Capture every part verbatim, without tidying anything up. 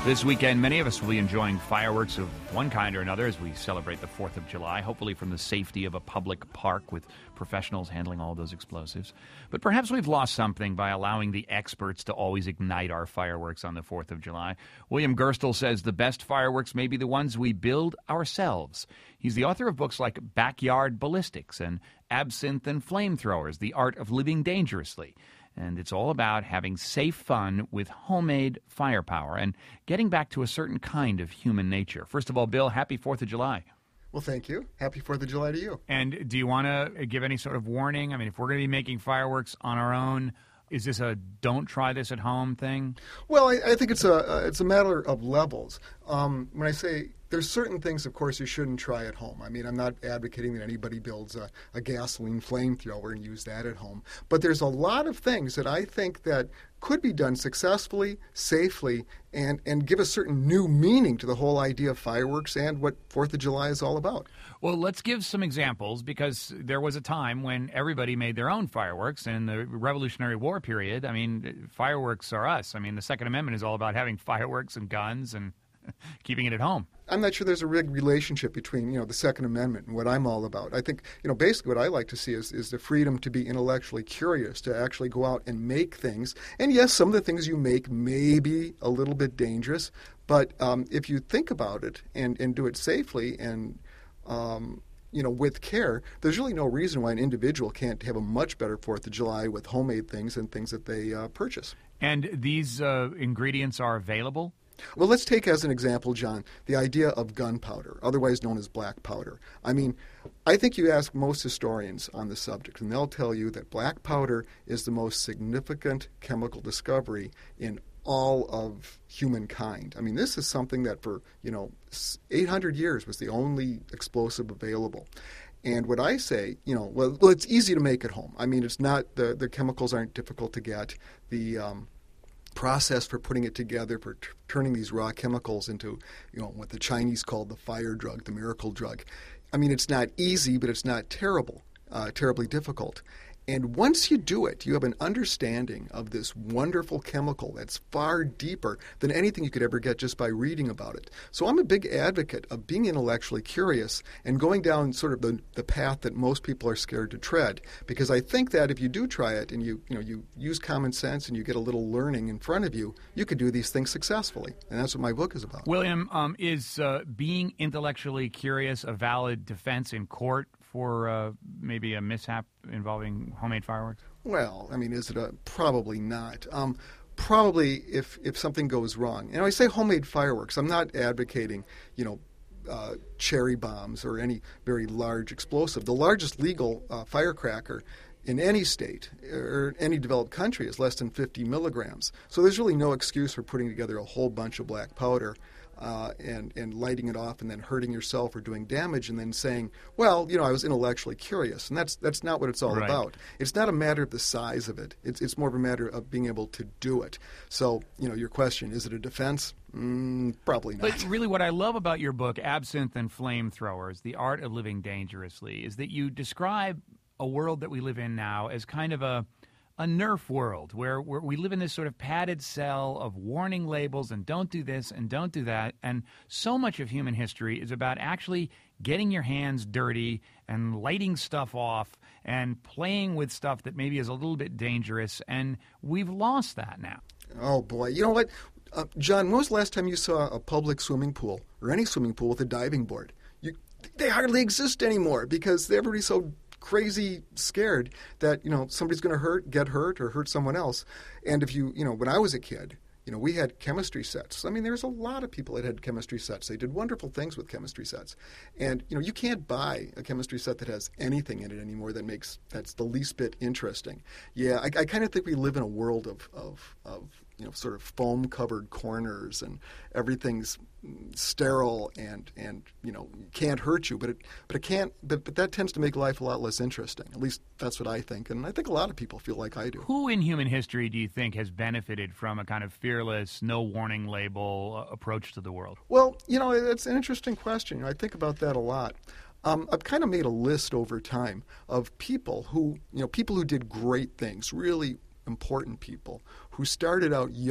This weekend, many of us will be enjoying fireworks of one kind or another as we celebrate the fourth of July, hopefully from the safety of a public park with professionals handling all those explosives. But perhaps we've lost something by allowing the experts to always ignite our fireworks on the fourth of July. William Gerstle says the best fireworks may be the ones we build ourselves. He's the author of books like Backyard Ballistics and Absinthe and Flamethrowers, The Art of Living Dangerously. And it's all about having safe fun with homemade firepower and getting back to a certain kind of human nature. First of all, Bill, happy fourth of July. Well, thank you. Happy fourth of July to you. And do you want to give any sort of warning? I mean, if we're going to be making fireworks on our own, is this a don't try this at home thing? Well, I, I think it's a uh, it's a matter of levels. Um, when I say there's certain things, of course, you shouldn't try at home. I mean, I'm not advocating that anybody builds a, a gasoline flamethrower and use that at home. But there's a lot of things that I think that could be done successfully, safely, and, and give a certain new meaning to the whole idea of fireworks and what fourth of July is all about. Well, let's give some examples, because there was a time when everybody made their own fireworks. And in the Revolutionary War period, I mean, fireworks are us. I mean, the Second Amendment is all about having fireworks and guns and keeping it at home. I'm not sure there's a big relationship between, you know, the Second Amendment and what I'm all about. I think, you know, basically what I like to see is, is the freedom to be intellectually curious, to actually go out and make things. And yes, some of the things you make may be a little bit dangerous, but um, if you think about it and, and do it safely and, um, you know, with care, there's really no reason why an individual can't have a much better fourth of July with homemade things and things that they uh, purchase. And these uh, ingredients are available? Well, let's take as an example, John, the idea of gunpowder, otherwise known as black powder. I mean, I think you ask most historians on the subject, and they'll tell you that black powder is the most significant chemical discovery in all of humankind. I mean, this is something that for, you know, eight hundred years was the only explosive available. And what I say, you know, well, well it's easy to make at home. I mean, it's not, the, the chemicals aren't difficult to get. The um, process for putting it together, for t- turning these raw chemicals into, you know, what the Chinese called the fire drug, the miracle drug. I mean, it's not easy, but it's not terrible, uh, terribly difficult. And once you do it, you have an understanding of this wonderful chemical that's far deeper than anything you could ever get just by reading about it. So I'm a big advocate of being intellectually curious and going down sort of the, the path that most people are scared to tread, because I think that if you do try it and you, you know, you use common sense and you get a little learning in front of you, you could do these things successfully. And that's what my book is about. William, um, is uh, being intellectually curious a valid defense in court for uh, maybe a mishap involving homemade fireworks? Well, I mean, is it a probably not. Um, probably if if something goes wrong. And I say homemade fireworks, I'm not advocating, you know, uh, cherry bombs or any very large explosive. The largest legal uh, firecracker in any state or any developed country is less than fifty milligrams. So there's really no excuse for putting together a whole bunch of black powder Uh, and, and lighting it off and then hurting yourself or doing damage and then saying, well, you know, I was intellectually curious. And that's that's not what it's all right. about. It's not a matter of the size of it. It's it's more of a matter of being able to do it. So, you know, your question, is it a defense? Mm, probably not. But really what I love about your book, Absinthe and Flamethrowers, The Art of Living Dangerously, is that you describe a world that we live in now as kind of a a Nerf world where, where we live in this sort of padded cell of warning labels and don't do this and don't do that. And so much of human history is about actually getting your hands dirty and lighting stuff off and playing with stuff that maybe is a little bit dangerous. And we've lost that now. Oh, boy. You know what? Uh, John, when was the last time you saw a public swimming pool or any swimming pool with a diving board? You, they hardly exist anymore because everybody's so crazy scared that, you know, somebody's going to hurt, get hurt, or hurt someone else. And if you, you know, when I was a kid, you know, we had chemistry sets. I mean, there's a lot of people that had chemistry sets. They did wonderful things with chemistry sets. And, you know, you can't buy a chemistry set that has anything in it anymore that makes, that's the least bit interesting. Yeah, I, I kind of think we live in a world of, of, of, you know, sort of foam-covered corners and everything's sterile and, and you know, can't hurt you. But it, but it can't, but, but that tends to make life a lot less interesting. At least that's what I think. And I think a lot of people feel like I do. Who in human history do you think has benefited from a kind of fearless, no warning label uh, approach to the world? Well, you know, it's an interesting question. You know, I think about that a lot. Um, I've kind of made a list over time of people who, you know, people who did great things, really important people, who started out young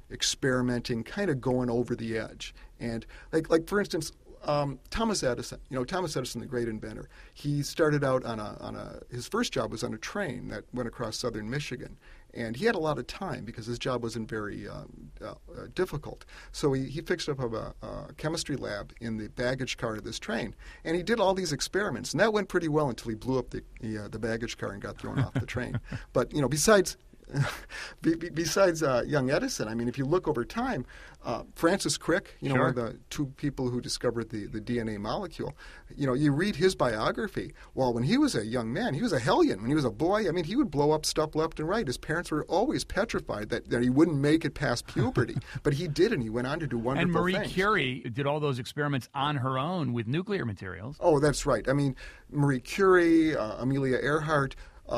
experimenting, kind of going over the edge. And like, like for instance, um, Thomas Edison. You know, Thomas Edison, the great inventor. He started out on a on a his first job was on a train that went across southern Michigan. And he had a lot of time because his job wasn't very um, uh, uh, difficult. So he, he fixed up a, a chemistry lab in the baggage car of this train. And he did all these experiments. And that went pretty well until he blew up the, the, uh, the baggage car and got thrown off the train. But, you know, besides... Besides uh, young Edison, I mean, if you look over time, uh, Francis Crick, you know, sure. one of the two people who discovered the, the D N A molecule, you know, you read his biography. Well, when he was a young man, he was a hellion. When he was a boy, I mean, he would blow up stuff left and right. His parents were always petrified that, that he wouldn't make it past puberty. But he did, and he went on to do wonderful things. And Marie things. Curie did all those experiments on her own with nuclear materials. Oh, that's right. I mean, Marie Curie, uh, Amelia Earhart,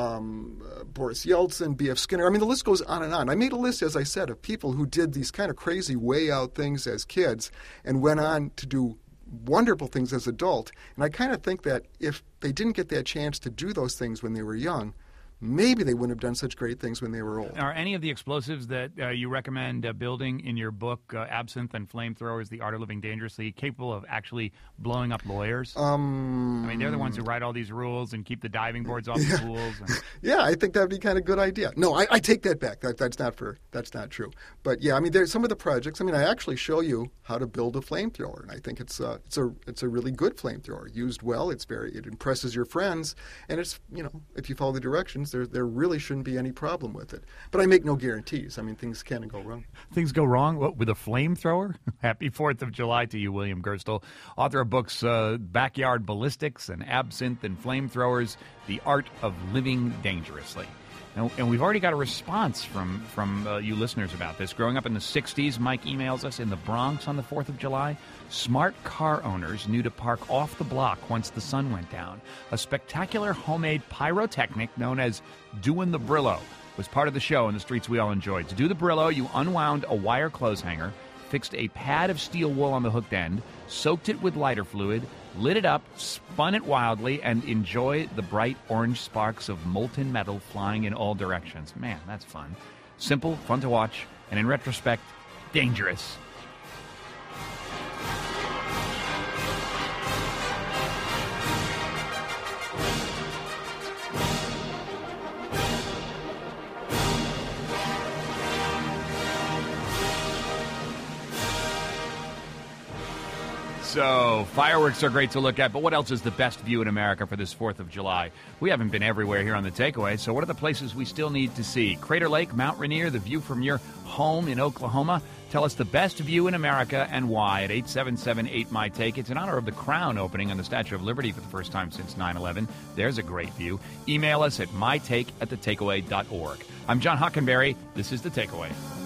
Um, uh, Boris Yeltsin, B F Skinner. I mean, the list goes on and on. I made a list, as I said, of people who did these kind of crazy, way-out things as kids and went on to do wonderful things as adults. And I kind of think that if they didn't get that chance to do those things when they were young, maybe they wouldn't have done such great things when they were old. Are any of the explosives that uh, you recommend uh, building in your book, uh, Absinthe and Flamethrowers, The Art of Living Dangerously, capable of actually blowing up lawyers? Um, I mean, they're the ones who write all these rules and keep the diving boards off yeah. the pools. And... Yeah, I think that would be kind of a good idea. No, I, I take that back. That, that's not for that's not true. But yeah, I mean, there's some of the projects. I mean, I actually show you how to build a flamethrower, and I think it's uh, it's a it's a really good flamethrower. Used well, it's very it impresses your friends, and it's you know if you follow the directions, there there really shouldn't be any problem with it. But I make no guarantees. I mean, things can go wrong. Things go wrong what, with a flamethrower? Happy fourth of July to you, William Gerstle, author of books uh, Backyard Ballistics and Absinthe and Flamethrowers, The Art of Living Dangerously. And, and we've already got a response from, from uh, you listeners about this. Growing up in the sixties, Mike emails us, in the Bronx on the fourth of July, smart car owners knew to park off the block once the sun went down. A spectacular homemade pyrotechnic known as Doin' the Brillo was part of the show in the streets we all enjoyed. To do the Brillo, you unwound a wire clothes hanger, fixed a pad of steel wool on the hooked end, soaked it with lighter fluid, lit it up, spun it wildly, and enjoy the bright orange sparks of molten metal flying in all directions. Man, that's fun. Simple, fun to watch, and in retrospect, dangerous. So, fireworks are great to look at, but what else is the best view in America for this fourth of July? We haven't been everywhere here on The Takeaway, so what are the places we still need to see? Crater Lake, Mount Rainier, the view from your home in Oklahoma. Tell us the best view in America and why at eight seven seven eight my take. It's in honor of the Crown opening on the Statue of Liberty for the first time since nine eleven. There's a great view. Email us at mytake at the takeaway dot org. I'm John Hockenberry. This is The Takeaway.